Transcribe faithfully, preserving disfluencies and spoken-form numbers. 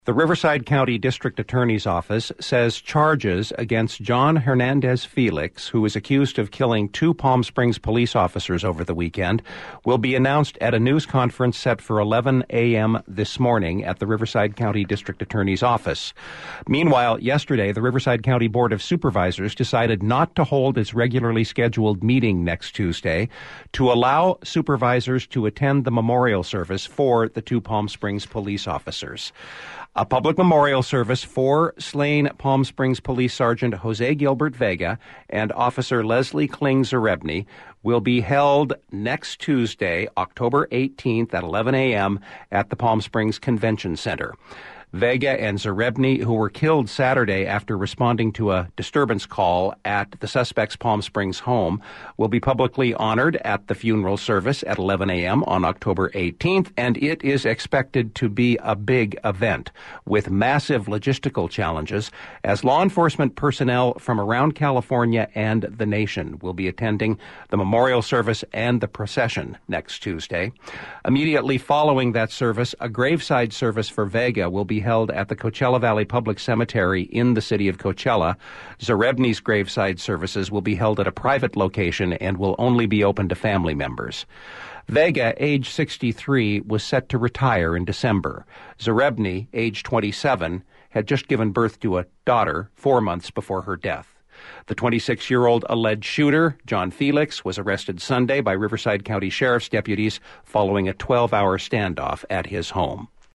The Riverside County District Attorney's Office says charges against John Hernandez Felix, who is accused of killing two Palm Springs police officers over the weekend, will be announced at a news conference set for eleven a.m. this morning at the Riverside County District Attorney's Office. Meanwhile, yesterday, the Riverside County Board of Supervisors decided not to hold its regularly scheduled meeting next Tuesday to allow supervisors to attend the memorial service for the two Palm Springs police officers. A public memorial service for slain Palm Springs Police Sergeant Jose Gilbert Vega and Officer Leslie Kling Zarebny will be held next Tuesday, October eighteenth at eleven a.m. at the Palm Springs Convention Center. Vega and Zarebny, who were killed Saturday after responding to a disturbance call at the suspect's Palm Springs home, will be publicly honored at the funeral service at eleven a.m. on October eighteenth, and it is expected to be a big event with massive logistical challenges, as law enforcement personnel from around California and the nation will be attending the memorial service and the procession next Tuesday. Immediately following that service, a graveside service for Vega will be held at the Coachella Valley Public Cemetery in the city of Coachella. Zarebny's graveside services will be held at a private location and will only be open to family members. Vega, age sixty-three, was set to retire in December. Zarebny, age twenty-seven, had just given birth to a daughter four months before her death. The twenty-six-year-old alleged shooter, John Felix, was arrested Sunday by Riverside County Sheriff's deputies following a twelve-hour standoff at his home.